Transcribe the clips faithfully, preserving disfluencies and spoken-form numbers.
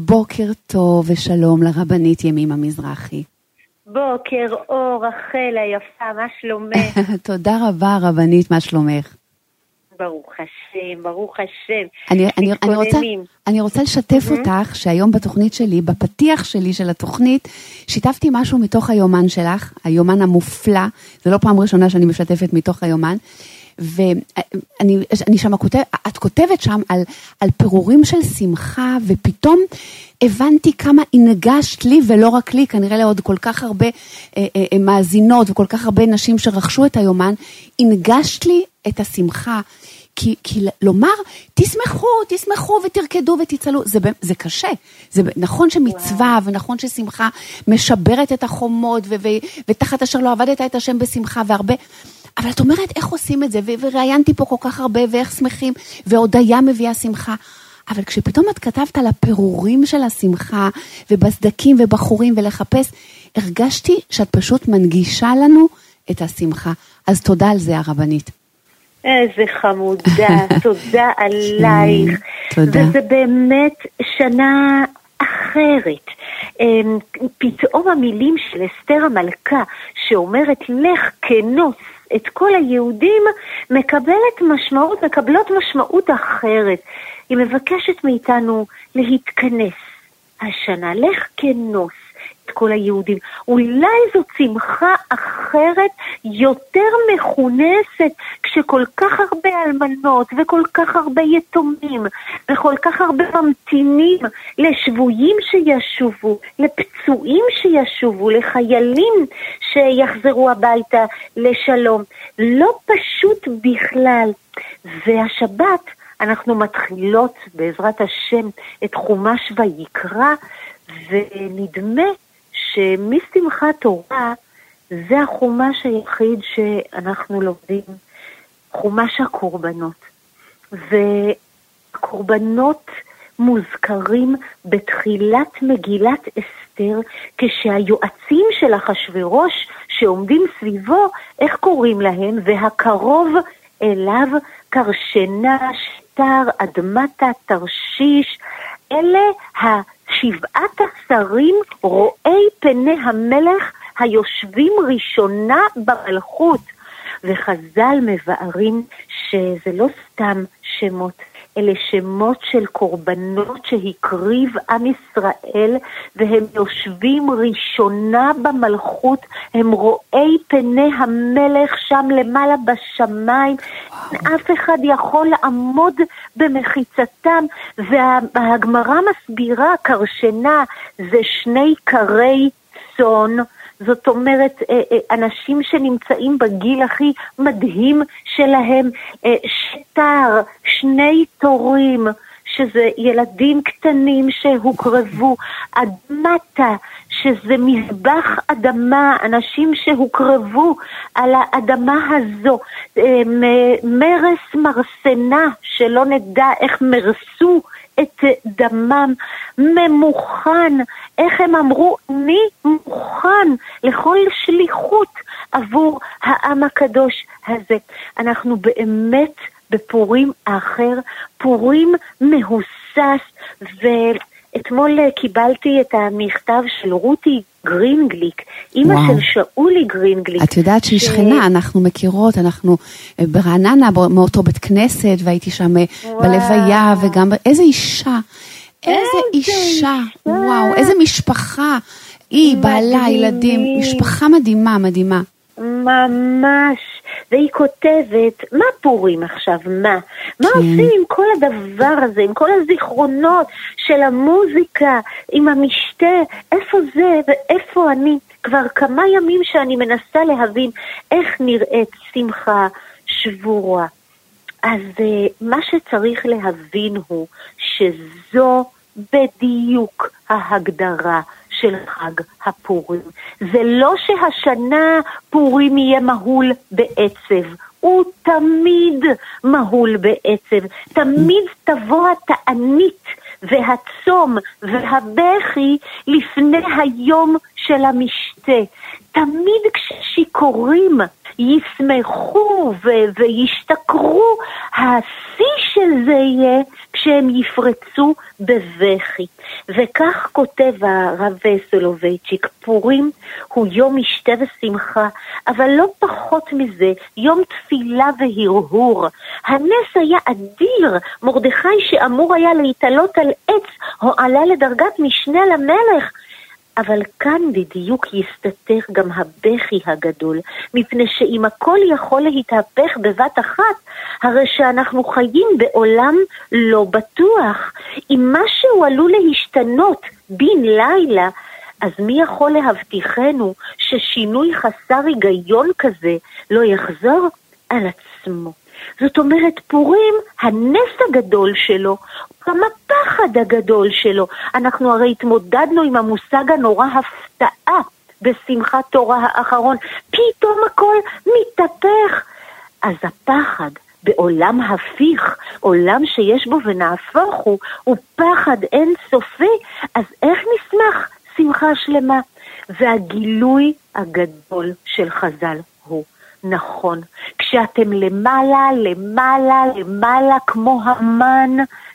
בוקר טוב ושלום לרבנית ימימה מזרחי. בוקר אור, רחל היפה, מה שלומך? תודה רבה רבנית, מה שלומך? ברוך השם, ברוך השם. אני, אני, אני, רוצה, אני רוצה לשתף mm-hmm. אותך שהיום בתוכנית שלי, בפתיח שלי של התוכנית, שיתפתי משהו מתוך היומן שלך, היומן המופלא, זה לא פעם ראשונה שאני משתפת מתוך היומן, ואני אני שם כותב, את כותבת שם על, על פירורים של שמחה, ופתאום הבנתי כמה הנגשת לי, ולא רק לי, כנראה לעוד כל כך הרבה אה, אה, מאזינות, וכל כך הרבה נשים שרכשו את היומן, הנגשת לי את השמחה, כי, כי לומר, תשמחו, תשמחו ותרקדו ותצלו, זה, זה קשה, זה נכון שמצווה, ונכון ששמחה משברת את החומות, ו, ו, ותחת אשר לא עבדת את השם בשמחה, והרבה, אבל את אומרת איך עושים את זה, וראיינתי פה כל כך הרבה, ואיך שמחים, והודיה מביאה שמחה, אבל כשפתאום את כתבת על הפירורים של השמחה, ובסדקים ובחורים ולחפש, הרגשתי שאת פשוט מנגישה לנו את השמחה, אז תודה על זה הרבנית. איזה חמודה, תודה עלייך. תודה. וזה באמת שנה אחרת. פתאום המילים של אסתר המלכה, שאומרת לך כנוס את כל היהודים, מקבלת משמעות, מקבלות משמעות אחרת. היא מבקשת מאיתנו להתכנס השנה, לך כנוס את כל היהודים. אולי זו שמחה אחרת יותר מכונסת, כשכל כך הרבה אלמנות וכל כך הרבה יתומים וכל כך הרבה ממתינים לשבויים שישובו, לפצועים שישובו, לחיילים שיחזרו הביתה לשלום. לא פשוט בכלל. והשבת אנחנו מתחילות בעזרת השם את חומש ויקרא, ונדמה שמשמחת תורה זה החומש היחיד שאנחנו לומדים, חומש הקורבנות. והקורבנות מוזכרים בתחילת מגילת אסתר, כשהיועצים של אחשוורוש שעומדים סביבו, איך קוראים להם? והקרוב אליו קרשנה, שטר, אדמתה, תרשיש, אלה השבעת השרים רואי פני המלך היושבים ראשונה במלכות. וחז"ל מבארים שזה לא סתם שמות, אלה שמות של קורבנות שהקריב עם ישראל, והם יושבים ראשונה במלכות, הם רואי פני המלך שם למעלה בשמיים, אף אחד יכול לעמוד במחיצתם. והגמרא מסבירה, קרשנה זה שני קרי צאן, זאת אומרת, אנשים שנמצאים בגיל הכי מדהים שלהם, שטר, שני תורים, שזה ילדים קטנים שהוקרבו, אדמתה, שזה מזבח אדמה, אנשים שהוקרבו על האדמה הזו, מרס מרסנה, שלא נדע איך מרסו את דמם, ממוכן, איך הם אמרו, אני מוכן לכל שליחות עבור העם הקדוש הזה. אנחנו באמת בפורים האחר, פורים מהוסס, ואתמול קיבלתי את המכתב של רותי גרינגליק, אמא של שאולי גרינגליק. את יודעת שהיא שכנה, אנחנו מכירות, אנחנו ברעננה, מאותו בית כנסת, והייתי שם בלוויה, וגם, איזה אישה, איזה אישה, וואו, איזה משפחה, היא, בעלה, ילדים, משפחה מדהימה, מדהימה. ממש, והיא כותבת, מה פורים עכשיו, מה? מה עושים עם כל הדבר הזה, עם כל הזיכרונות של המוזיקה, עם המשתה, איפה זה ואיפה אני? כבר כמה ימים שאני מנסה להבין איך נראית שמחה שבורה. אז מה שצריך להבין הוא שזו בדיוק ההגדרה של חג הפורים. זה לא שהשנה פורים יהיה מהול בעצב, הוא תמיד מהול בעצב, תמיד תבוא התענית והצום והבכי לפני היום של המשתה. תמיד כששיכורים ישמחו ו- וישתכרו, השיא של זה יהיה כשהם יפרצו בבכי. וכך כותב הרב סולובייצ'יק, פורים הוא יום משתה ושמחה, אבל לא פחות מזה, יום תפילה והרהור. הנס היה אדיר, מרדכי שאמור היה להתעלות על עץ, הועלה לדרגת משנה למלך, אבל כאן בדיוק יסתתר גם הבכי הגדול, מפני שאם הכל יכול להתהפך בבת אחת, הרי שאנחנו חיים בעולם לא בטוח. אם משהו עלול להשתנות בין לילה, אז מי יכול להבטיחנו ששינוי חסר היגיון כזה לא יחזור על עצמו? זאת אומרת, פורים, הנס הגדול שלו, גם הפחד הגדול שלו. אנחנו הרי התמודדנו עם המושג הנורא הפתעה בשמחת תורה האחרון. פתאום הכל מתהפך. אז הפחד בעולם הפיך, עולם שיש בו ונהפוך הוא, הוא פחד אין סופי. אז איך נשמח שמחה שלמה? והגילוי הגדול של חז"ל הוא, נכון, כשאתם למעלה, למעלה, למעלה כמו המן,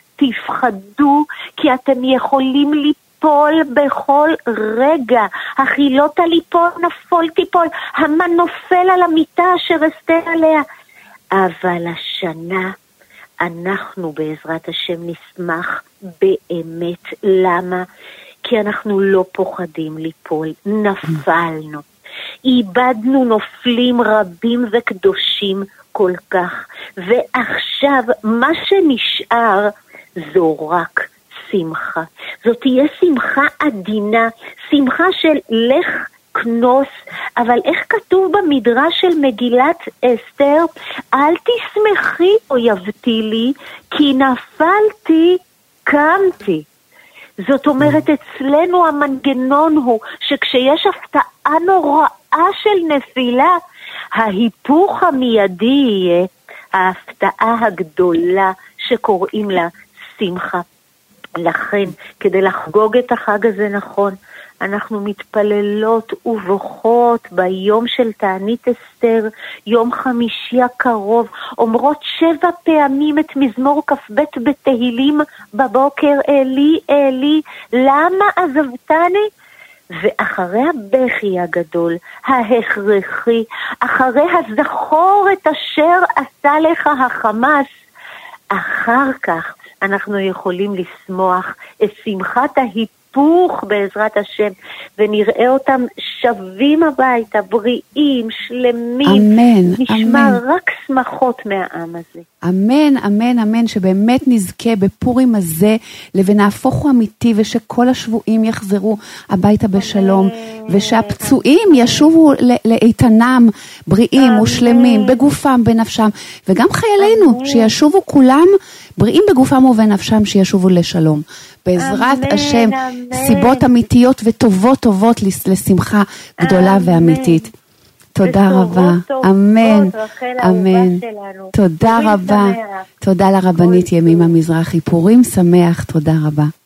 תפחדו, כי אתם יכולים ליפול בכל רגע. החילוט ליפול, נפול תיפול, המן נופל על המיטה אשר אסתר עליה. אבל השנה אנחנו בעזרת השם נשמח באמת. למה? כי אנחנו לא פוחדים ליפול, נפלנו. איבדנו נופלים רבים וקדושים כל כך, ועכשיו מה שנשאר זו רק שמחה. זאת תהיה שמחה עדינה, שמחה של לך כנוס, אבל איך כתוב במדרש של מגילת אסתר? אל תשמחי אויבתי לי, כי נפלתי קמתי. זאת אומרת, אצלנו המנגנון הוא שכשיש הפתעה נוראה של נפילה, ההיפוך המיידי יהיה ההפתעה הגדולה שקוראים לה שמחה. לכן, כדי לחגוג את החג הזה נכון, אנחנו מתפללות ובוכות ביום של תענית אסתר, יום חמישי הקרוב, אומרות שבע פעמים את מזמור כ"ב בתהילים בבוקר, אלי, אלי, למה עזבתני? ואחרי הבכי הגדול, ההכרחי, אחרי הזכור את אשר עשה לך החמאס, אחר כך אנחנו יכולים לשמוח את שמחת ההיפוך בעזרת השם, ונראה אותם שווים הביתה, בריאים, שלמים. אמן, נשמע אמן. רק שמחות מהעם הזה. אמן, אמן, אמן, שבאמת נזכה בפורים הזה לבנהפוך הוא אמיתי, ושכל השבועים יחזרו הביתה בשלום, אמן. ושהפצועים ישובו לאיתנם, בריאים אמן. ושלמים, בגופם, בנפשם, וגם חיילינו, אמן. שישובו כולם בריאים בגופם ובנפשם, שישובו לשלום. בעזרת אמן, השם, אמן. סיבות אמיתיות וטובות טובות לשמחה גדולה אמן. ואמיתית. תודה רבה, אמן, אמן, תודה רבה, תודה לרבנית ימימה מזרחי, פורים שמח, תודה רבה.